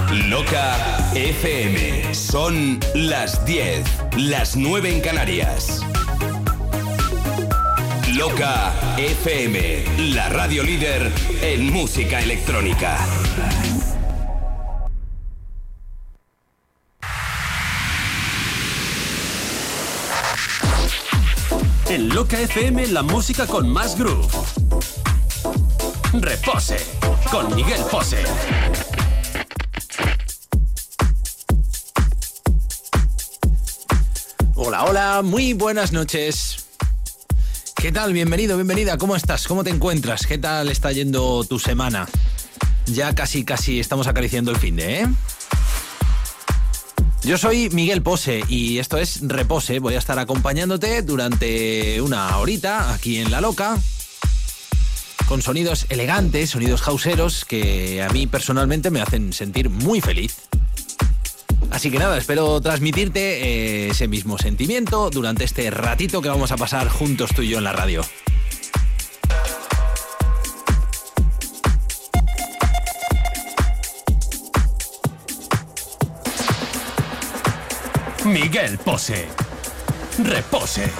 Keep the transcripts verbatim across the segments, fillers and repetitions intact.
Loca F M. Son las diez, las nueve en Canarias. Loca F M, la radio líder en música electrónica. En Loca F M, la música con más groove. Repose, con Miguel Pose. Hola, hola, muy buenas noches. ¿Qué tal? Bienvenido, bienvenida. ¿Cómo estás? ¿Cómo te encuentras? ¿Qué tal está yendo tu semana? Ya casi, casi estamos acariciando el finde, ¿eh? Yo soy Miguel Pose y esto es Repose. Voy a estar acompañándote durante una horita aquí en La Loca, con sonidos elegantes, sonidos houseeros que a mí personalmente me hacen sentir muy feliz. Así que nada, espero transmitirte eh, ese mismo sentimiento durante este ratito que vamos a pasar juntos tú y yo en la radio. Miguel Pose. Repose.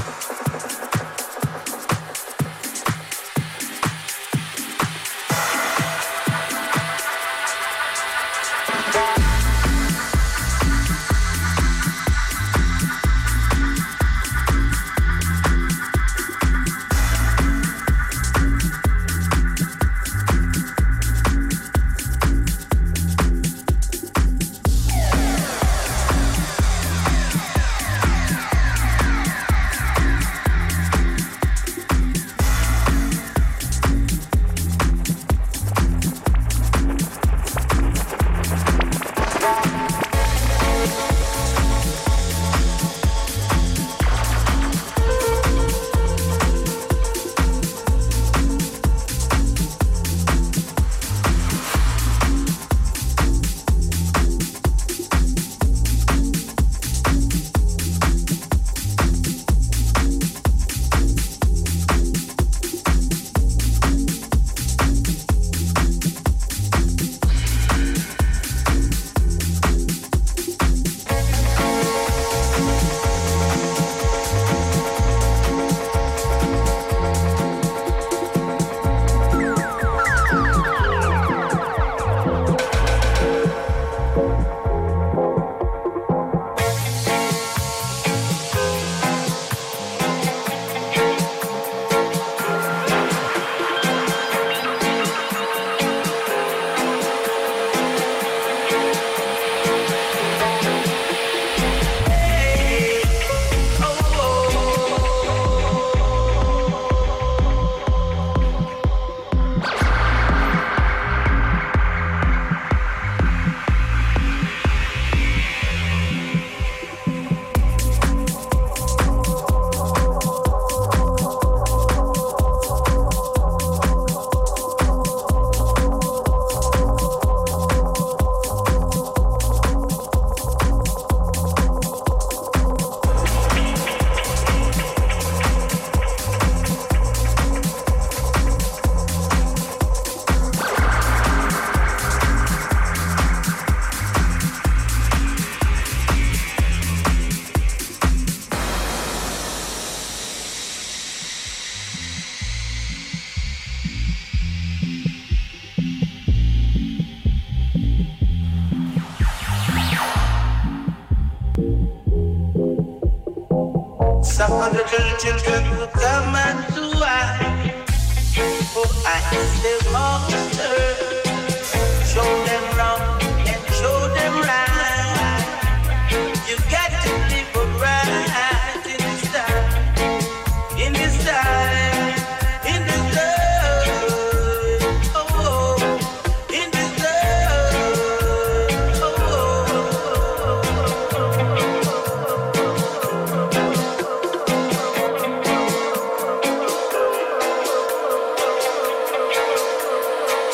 Children will come and do I, oh I am the monster. Show them wrong and show them right. You got to live right in this time, in this time, in this love, oh, in this love, oh.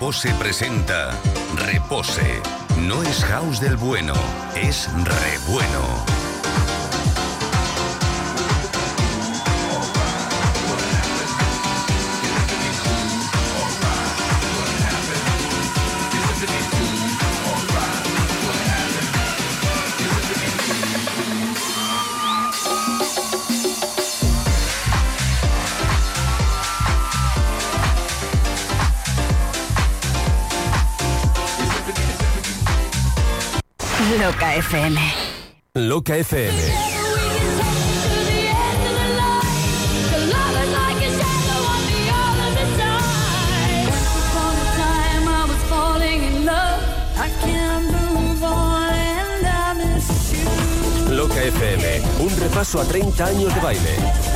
Bose presenta Repose. No es house del bueno, es re bueno. Loca F M. Loca F M. Loca F M, un repaso a treinta años de baile.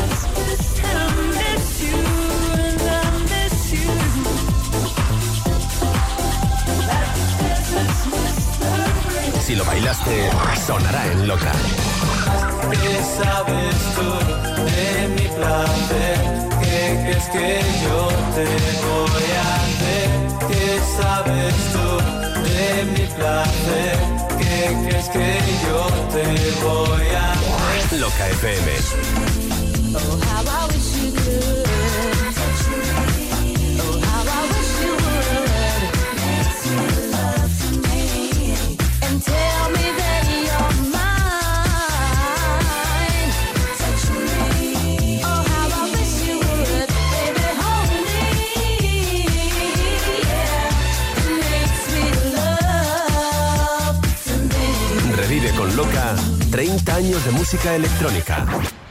Si lo bailaste, sonará en Loca. ¿Qué sabes tú de mi placer? ¿Qué crees que yo te voy a hacer? ¿Qué sabes tú de mi placer? ¿Qué crees que yo te voy a hacer? Loca F M. Oh, how I wish you could. Oh, how I wish you would. Makes you love to me. And tell me that you're mine. Touch me. Oh, how I wish you would. Baby, hold me. Yeah. It makes me love to me. Revive con Loca treinta años de música electrónica.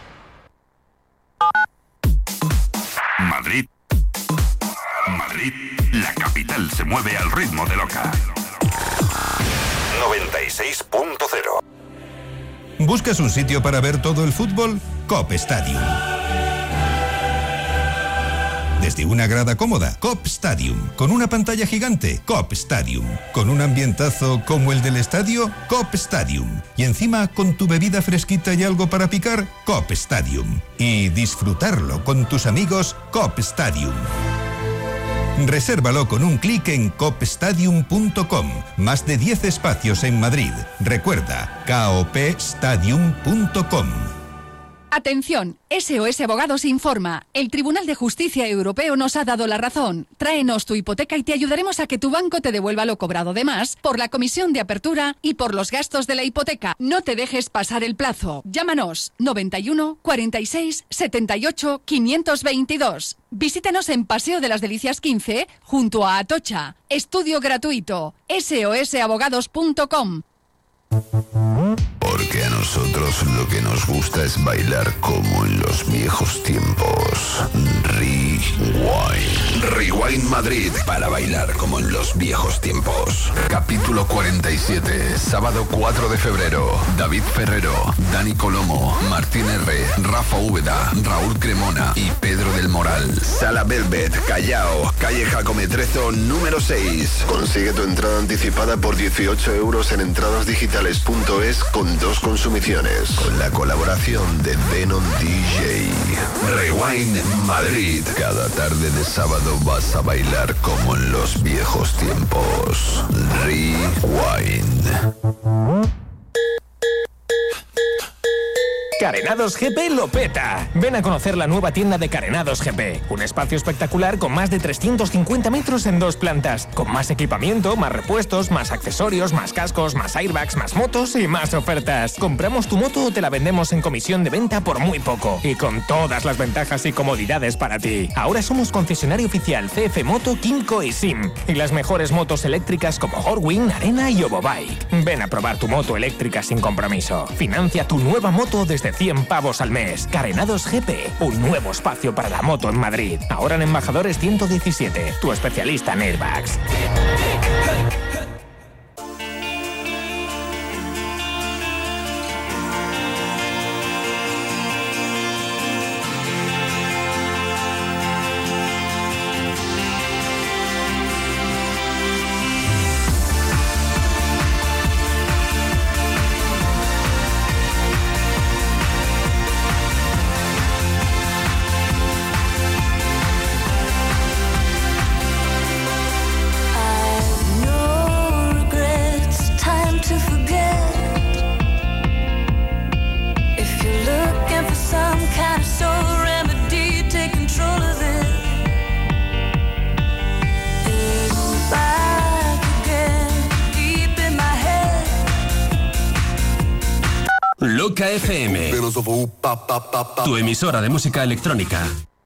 Madrid. Madrid, la capital se mueve al ritmo de Loca. noventa y seis punto cero. ¿Buscas un sitio para ver todo el fútbol? Cop Stadium. Desde una grada cómoda, Cop Stadium. Con una pantalla gigante, Cop Stadium. Con un ambientazo como el del estadio, Cop Stadium. Y encima, con tu bebida fresquita y algo para picar, Cop Stadium. Y disfrutarlo con tus amigos, Cop Stadium. Resérvalo con un clic en cop stadium punto com. Más de diez espacios en Madrid. Recuerda, cop stadium punto com. Atención, S O S Abogados informa. El Tribunal de Justicia Europeo nos ha dado la razón. Tráenos tu hipoteca y te ayudaremos a que tu banco te devuelva lo cobrado de más por la comisión de apertura y por los gastos de la hipoteca. No te dejes pasar el plazo. Llámanos noventa y uno, cuarenta y seis, setenta y ocho, quinientos veintidós. Visítenos en Paseo de las Delicias quince, junto a Atocha. Estudio gratuito. S O S abogados punto com. Porque a nosotros lo que nos gusta es bailar como en los viejos tiempos. Rewind. Rewind Madrid, para bailar como en los viejos tiempos. Capítulo cuarenta y siete, sábado cuatro de febrero. David Ferrero, Dani Colomo, Martín R, Rafa Úbeda, Raúl Cremona y Pedro del Moral. Sala Velvet, Callao, calle Jacometrezo, número seis. Consigue tu entrada anticipada por dieciocho euros en entradas digitales punto es con dos consumiciones. Con la colaboración de Denon D J. Rewind Madrid. Cada tarde de sábado vas a bailar como en los viejos tiempos. Rewind. Carenados G P lo peta. Ven a conocer la nueva tienda de Carenados G P. Un espacio espectacular con más de trescientos cincuenta metros en dos plantas. Con más equipamiento, más repuestos, más accesorios, más cascos, más airbags, más motos y más ofertas. Compramos tu moto o te la vendemos en comisión de venta por muy poco. Y con todas las ventajas y comodidades para ti. Ahora somos concesionario oficial C F Moto, Kymco y Sim. Y las mejores motos eléctricas como Horwing, Arena y Ovobike. Ven a probar tu moto eléctrica sin compromiso. Financia tu nueva moto desde cien pavos al mes. Carenados G P, un nuevo espacio para la moto en Madrid. Ahora en Embajadores ciento diecisiete, tu especialista en airbags. I Loca F M. Tu emisora de música electrónica.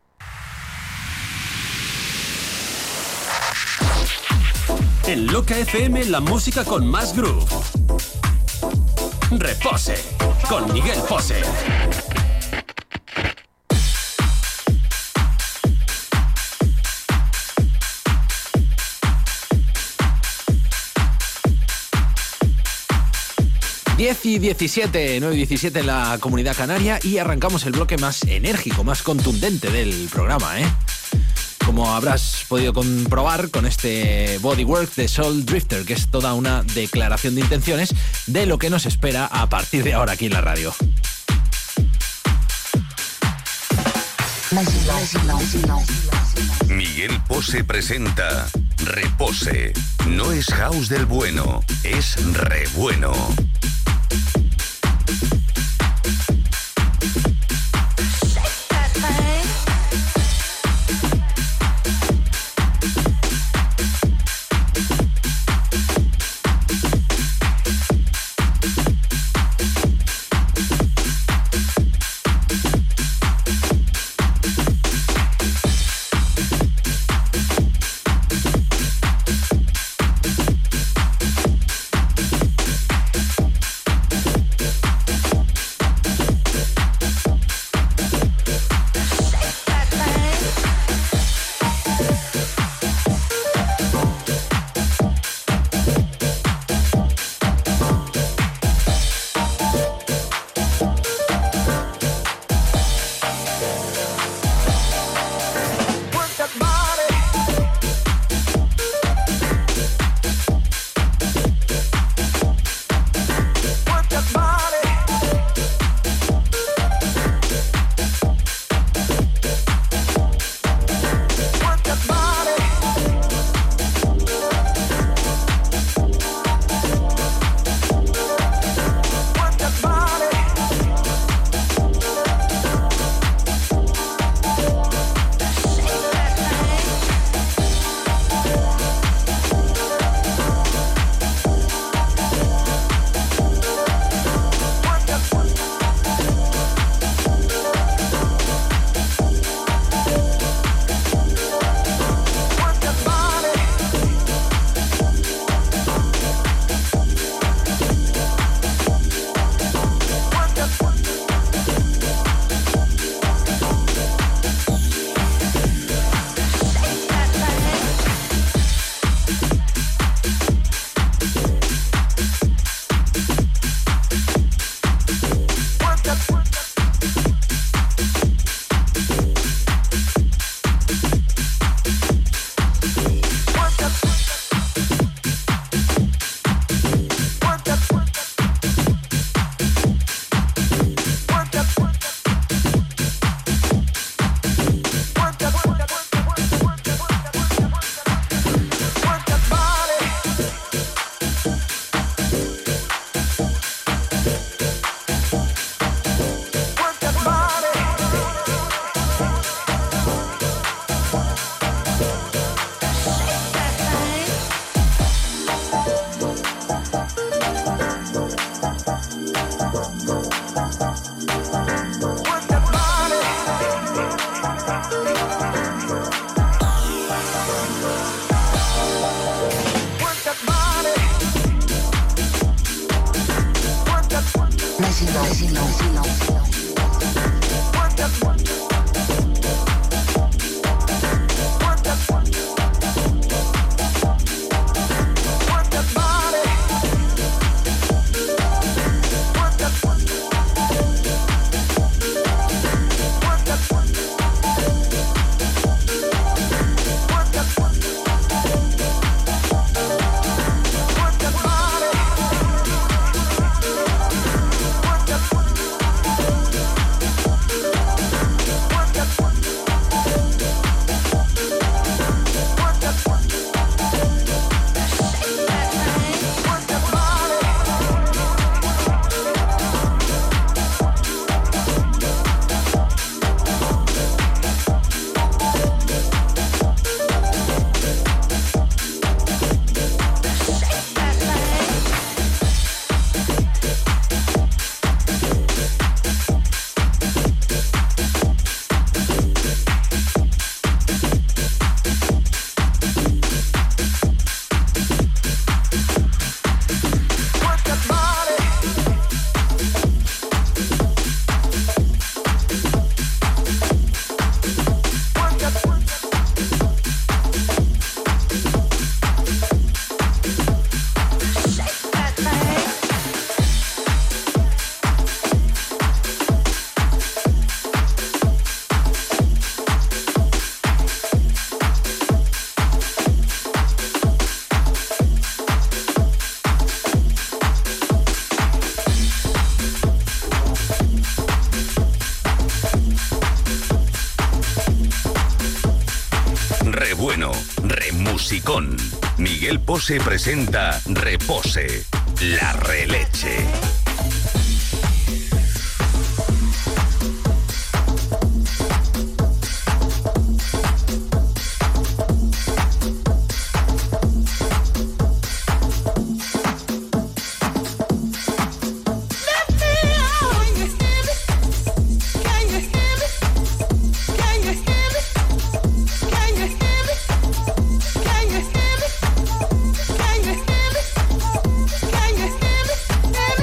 En Loca F M, la música con más groove. Repose, con Miguel Pose. diez y diecisiete, nueve y diecisiete en la Comunidad Canaria y arrancamos el bloque más enérgico, más contundente del programa, ¿eh? Como habrás podido comprobar con este Bodywork de Soul Drifter, que es toda una declaración de intenciones de lo que nos espera a partir de ahora aquí en la radio. Miguel Pose presenta Repose. No es house del bueno, es re bueno. Musicón. Miguel Pose presenta Repose, la releche. Can you hear me?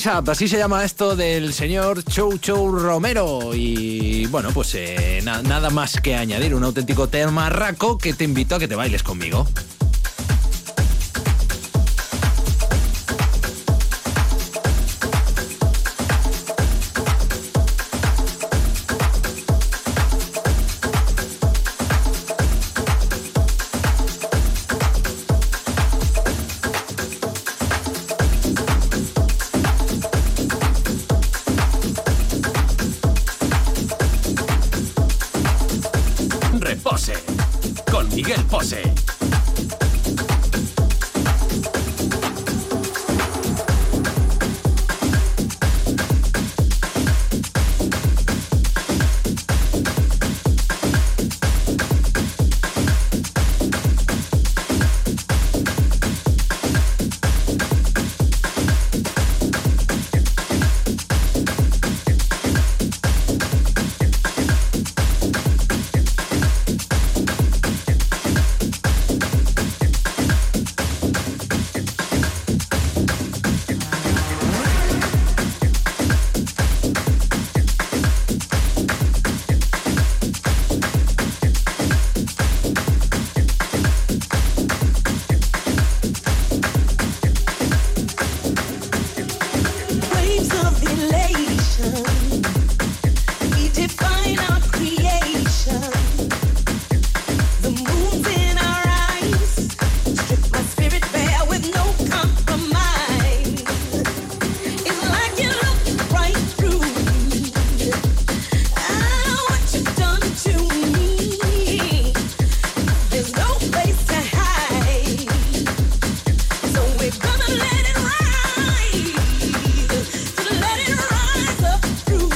Rise Up, así se llama esto del señor Chou Chou Romero. Y bueno, pues eh, na- nada más que añadir, un auténtico temarraco que te invito a que te bailes conmigo. Repose con Miguel Pose. Waves of elation, we define our creation. The moon's in our eyes, strip my spirit bare with no compromise. It's like you look right through me. I know what you've done to me. There's no place to hide, so we're gonna let it rise. Let it rise up through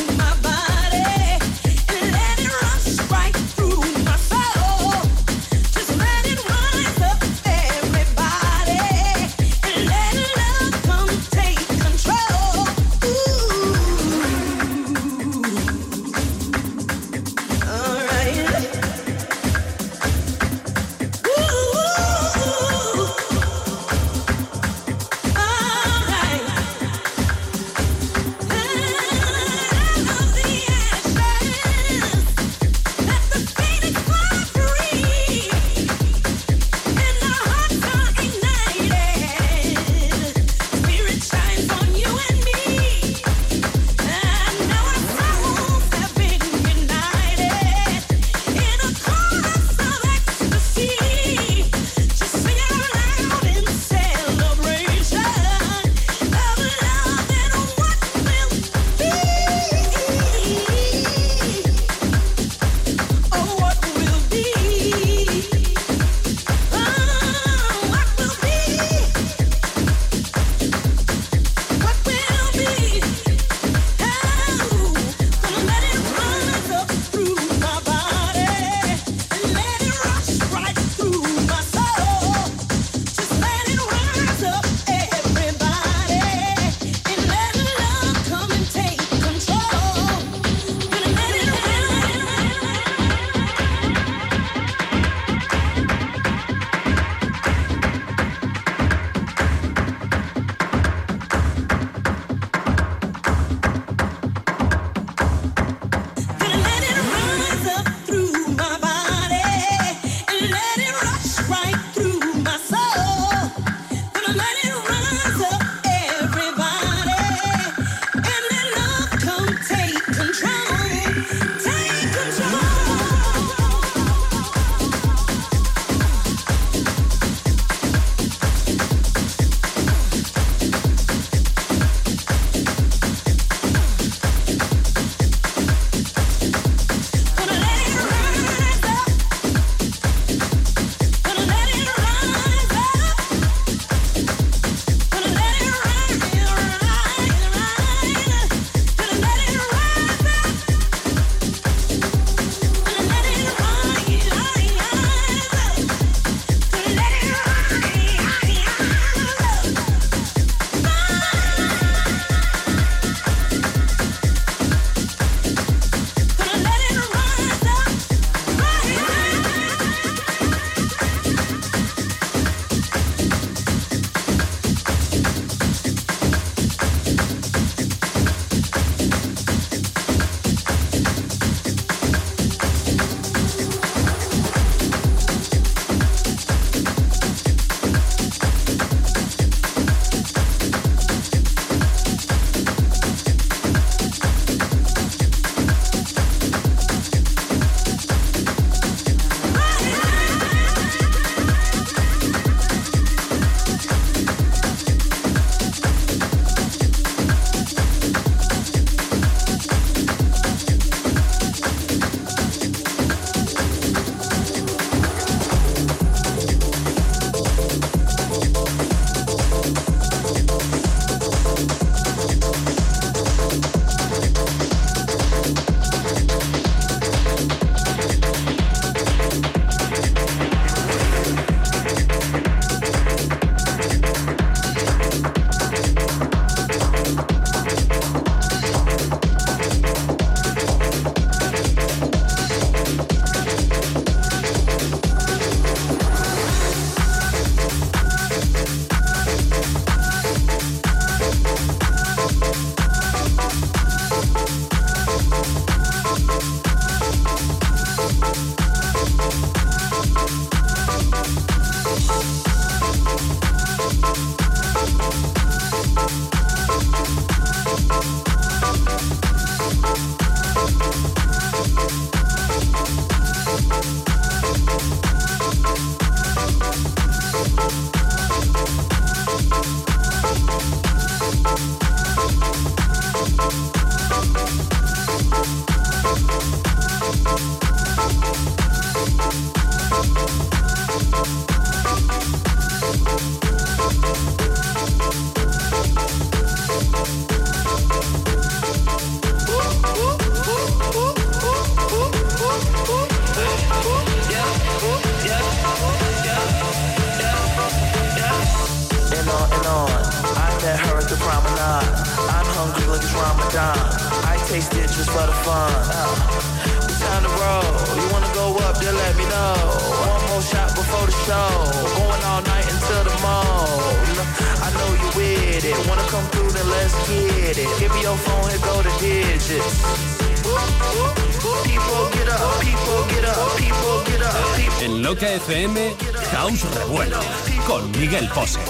En Loca F M, House Revuelo, con Miguel Pose.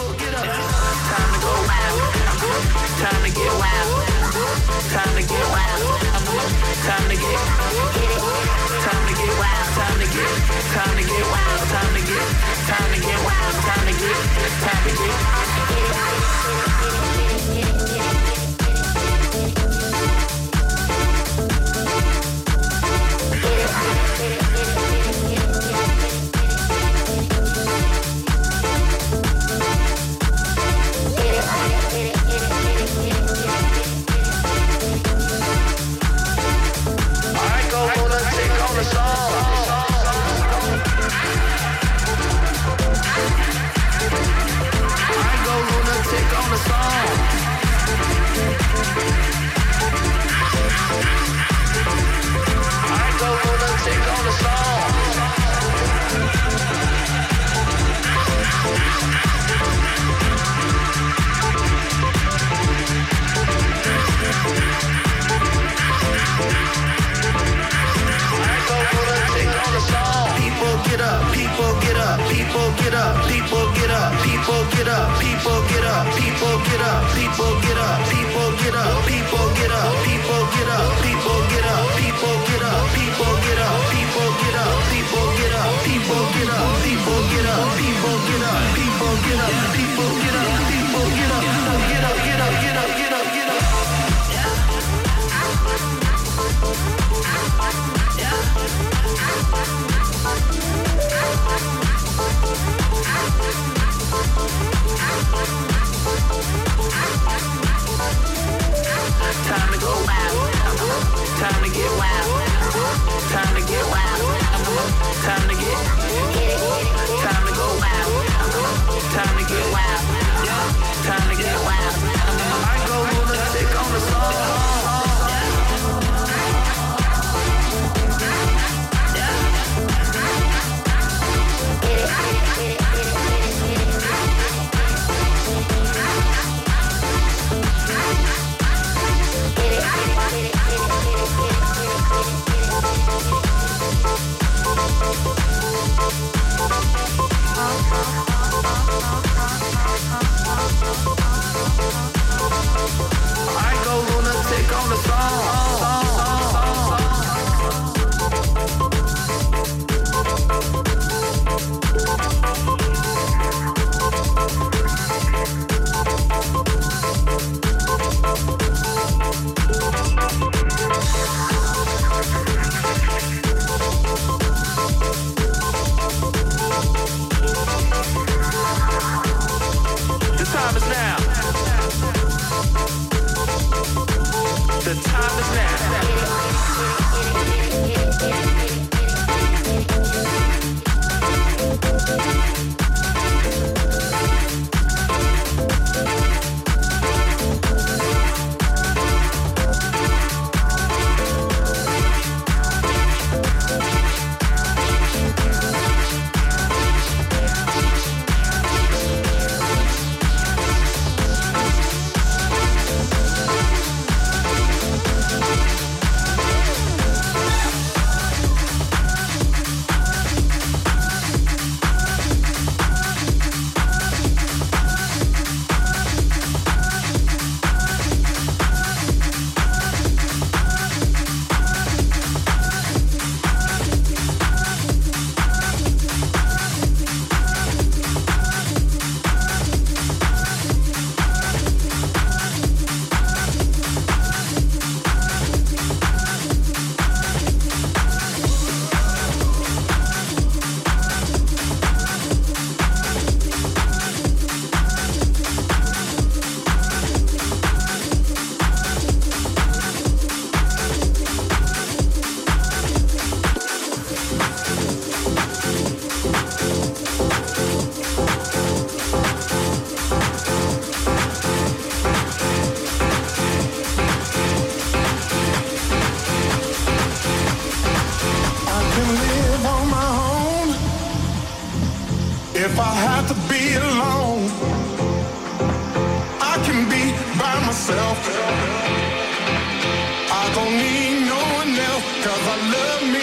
'cause I love me.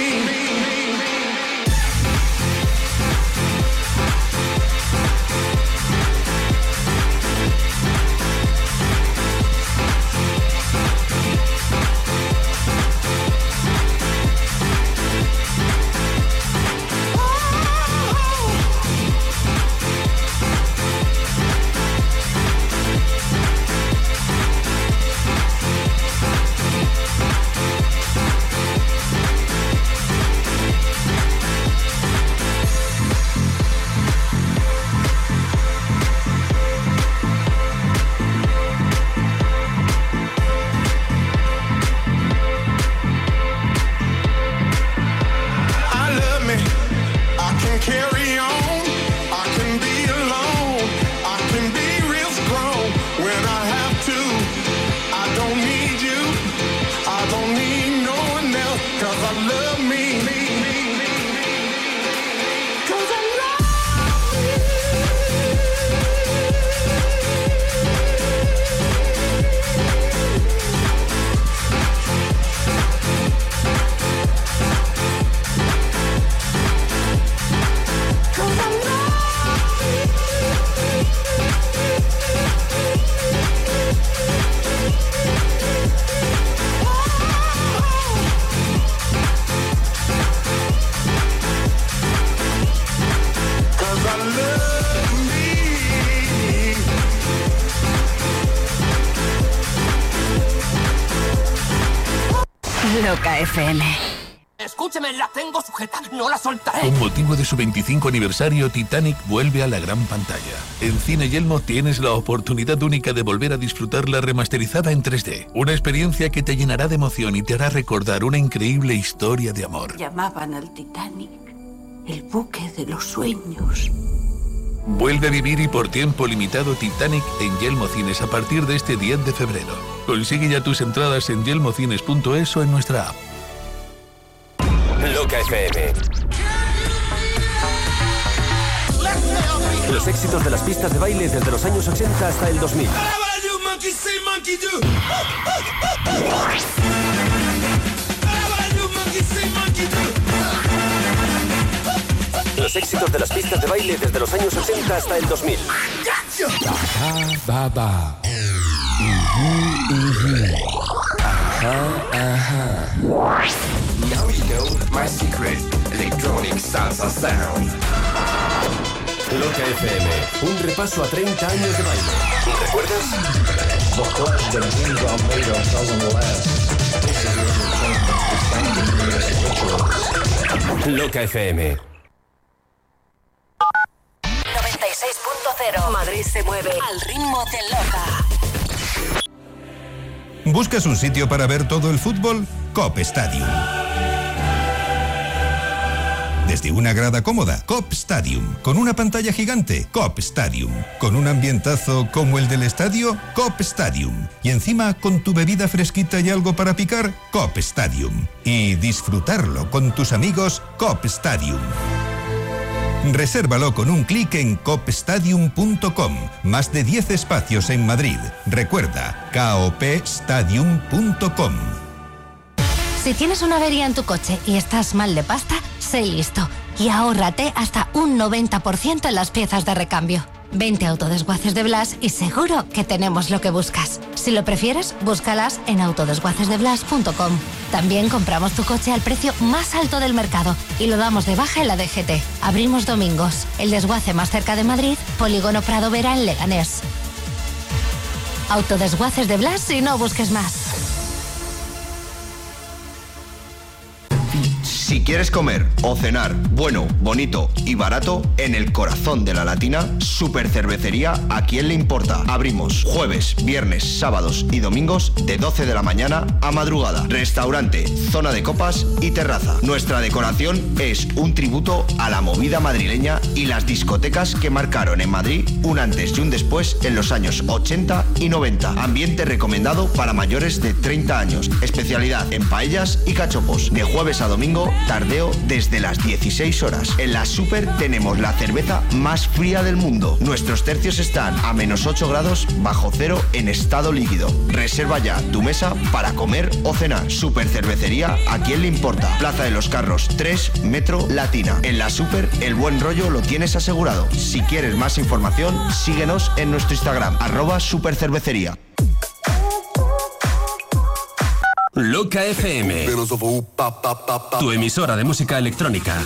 Carry on, I can be alone, I can be real strong when I have to. I don't need you, I don't need no one else, 'cause I love me, me, me, me, me. 'Cause I love Loca F M. Escúcheme, la tengo sujeta, no la soltaré. Con motivo de su veinticinco aniversario, Titanic vuelve a la gran pantalla. En Cine Yelmo tienes la oportunidad única de volver a disfrutarla remasterizada en tres D. Una experiencia que te llenará de emoción y te hará recordar una increíble historia de amor. Llamaban al Titanic el buque de los sueños. Vuelve a vivir y por tiempo limitado Titanic en Yelmo Cines a partir de este diez de febrero. Consigue ya tus entradas en yelmocines punto es o en nuestra app. Loca F M. Los éxitos de las pistas de baile desde los años ochenta hasta el dos mil. Los éxitos de las pistas de baile desde los años ochenta hasta el dos mil. Ajá, baba. Ajá, ajá. Now you know my secret electronic salsa sound. Loca F M, un repaso a treinta años de baile. ¿Recuerdas? Loca F M. noventa y seis punto cero. Madrid se mueve al ritmo de Loca. ¿Buscas un sitio para ver todo el fútbol? Cop Stadium. Desde una grada cómoda, Cop Stadium. Con una pantalla gigante, Cop Stadium. Con un ambientazo como el del estadio, Cop Stadium. Y encima, con tu bebida fresquita y algo para picar, Cop Stadium. Y disfrutarlo con tus amigos, Cop Stadium. Resérvalo con un clic en cop stadium punto com. Más de diez espacios en Madrid. Recuerda, cop stadium punto com. Si tienes una avería en tu coche y estás mal de pasta, sé listo y ahórrate hasta un noventa por ciento en las piezas de recambio. Vente a Autodesguaces de Blas y seguro que tenemos lo que buscas. Si lo prefieres, búscalas en autodesguaces de blas punto com. También compramos tu coche al precio más alto del mercado y lo damos de baja en la D G T. Abrimos domingos. El desguace más cerca de Madrid, Polígono Prado Vera en Leganés. Autodesguaces de Blas y no busques más. Si quieres comer o cenar bueno, bonito y barato, en el corazón de la Latina, Super Cervecería, ¿a quién le importa? Abrimos jueves, viernes, sábados y domingos de doce de la mañana a madrugada. Restaurante, zona de copas y terraza. Nuestra decoración es un tributo a la movida madrileña y las discotecas que marcaron en Madrid un antes y un después en los años ochenta y noventa. Ambiente recomendado para mayores de treinta años. Especialidad en paellas y cachopos. De jueves a domingo Tardeo desde las dieciséis horas. En la Super tenemos la cerveza más fría del mundo. Nuestros tercios están a menos ocho grados bajo cero en estado líquido. Reserva ya tu mesa para comer o cenar. Super Cervecería, ¿a quién le importa? Plaza de los Carros tres, Metro Latina. En la Super, el buen rollo lo tienes asegurado. Si quieres más información, síguenos en nuestro Instagram, arroba supercervecería. Loca F M, tu emisora de música electrónica.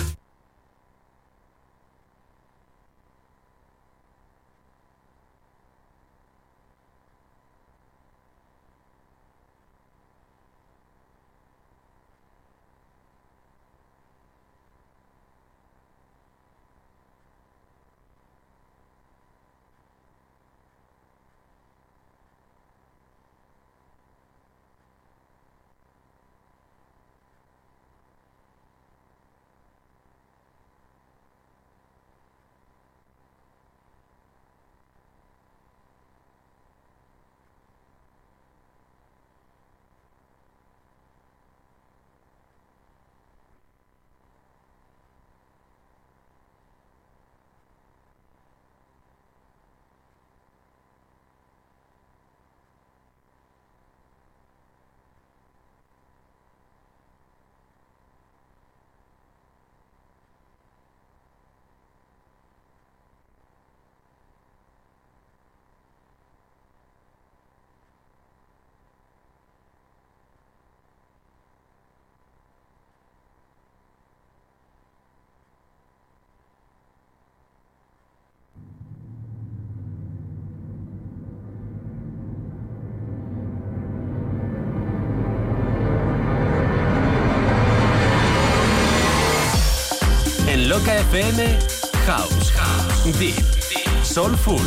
Loca F M, House, House, Deep, Soulful,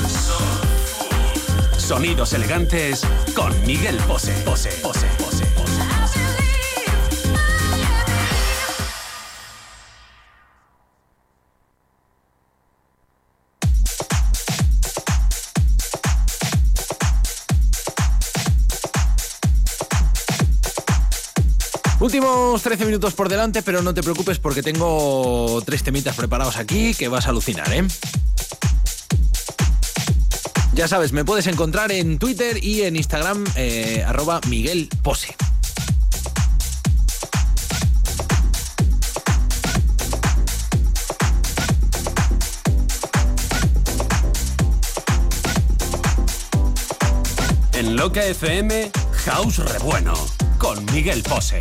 sonidos elegantes con Miguel Pose, Pose, Pose, Pose, Pose. Últimos trece minutos por delante, pero no te preocupes porque tengo tres temitas preparados aquí que vas a alucinar, ¿eh? Ya sabes, me puedes encontrar en Twitter y en Instagram, eh, arroba Miguel Pose. En Loca F M, House Rebueno, con Miguel Pose.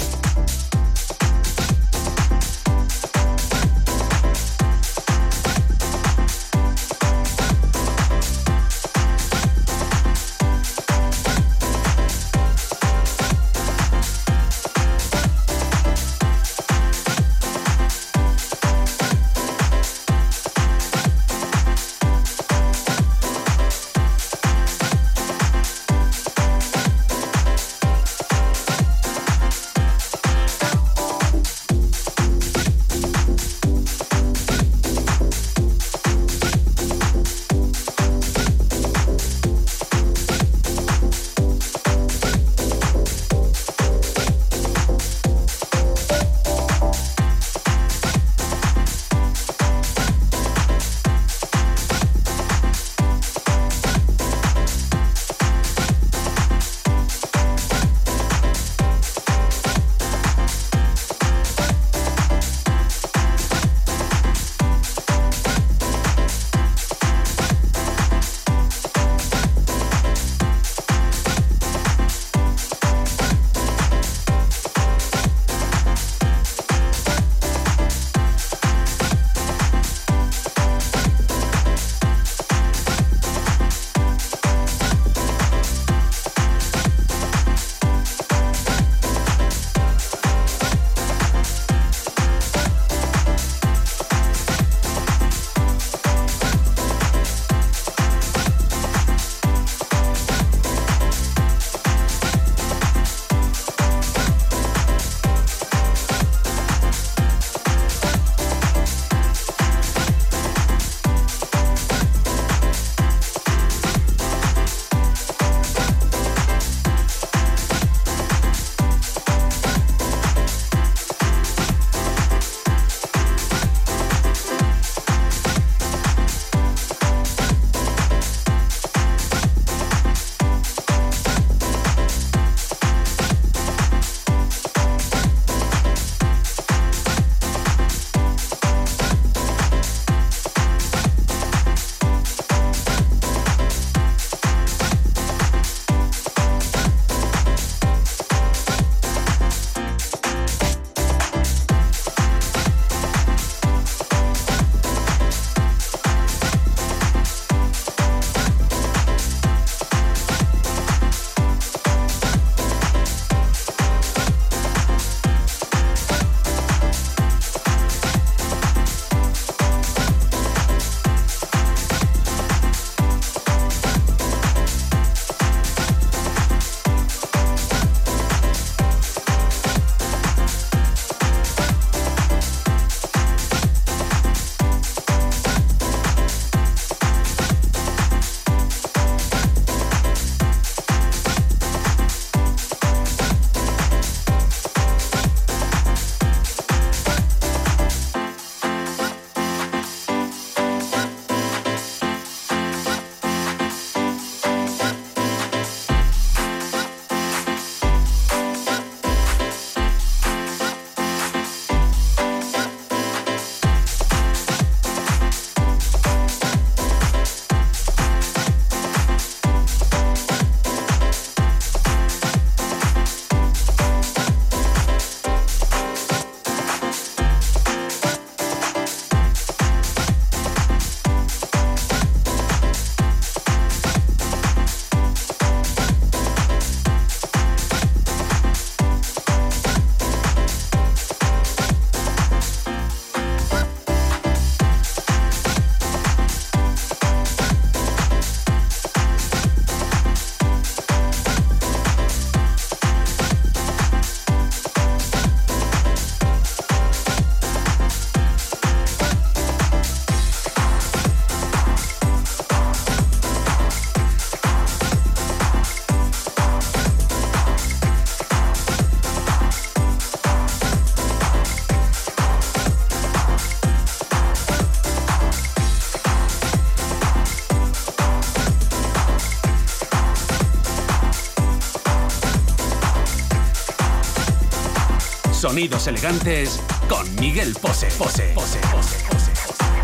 Sonidos elegantes con Miguel Pose. Pose, pose, pose, pose.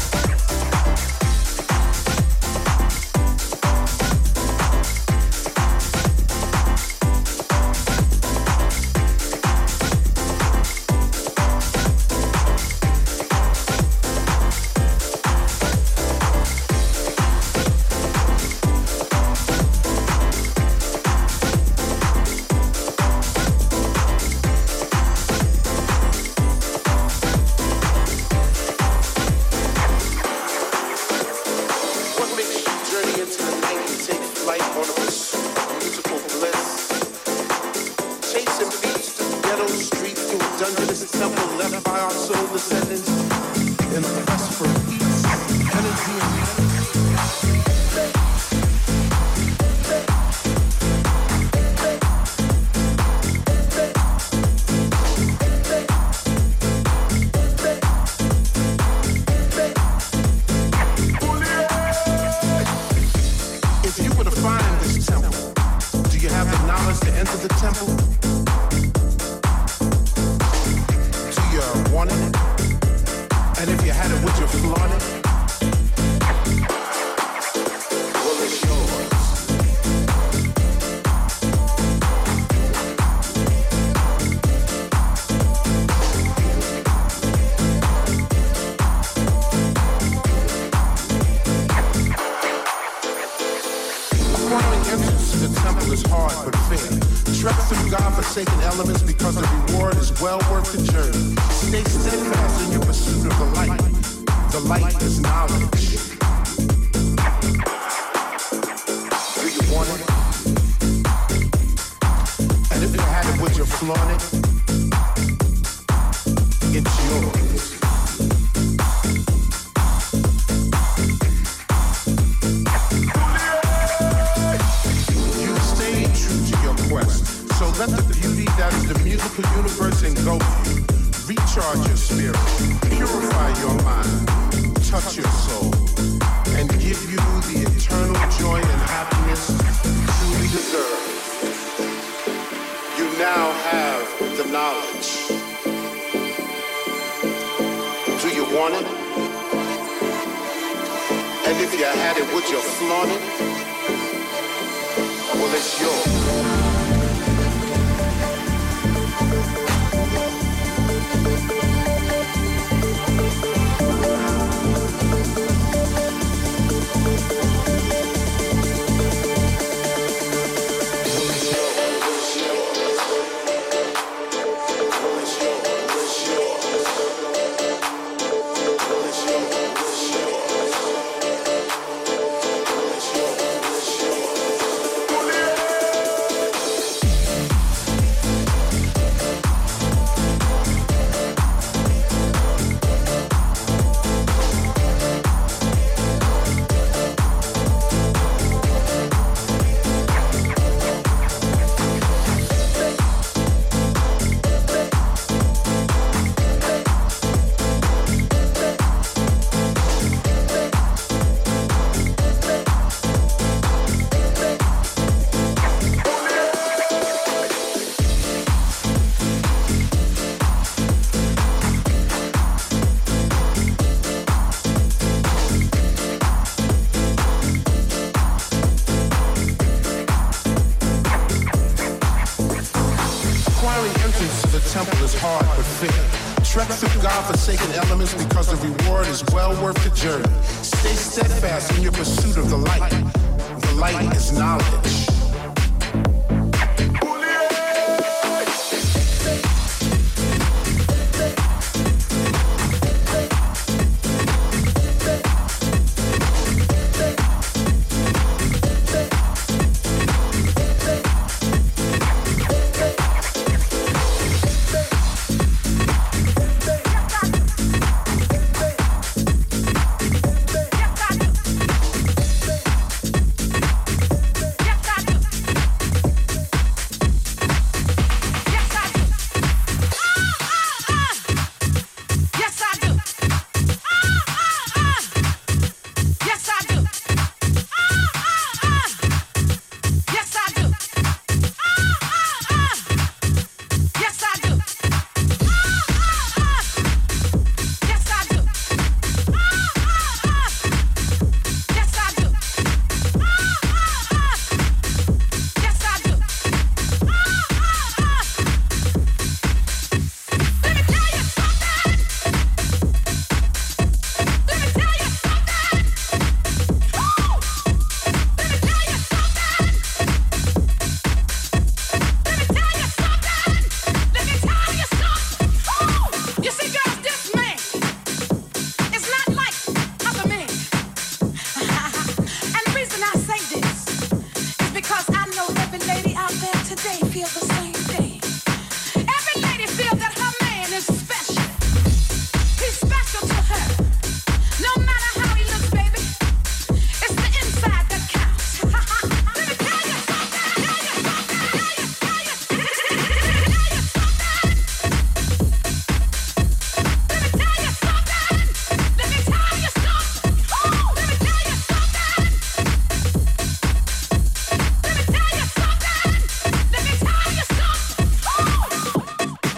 Treks of God-forsaken elements because the reward is well worth the journey. Stay steadfast in your pursuit of the light. The light is knowledge.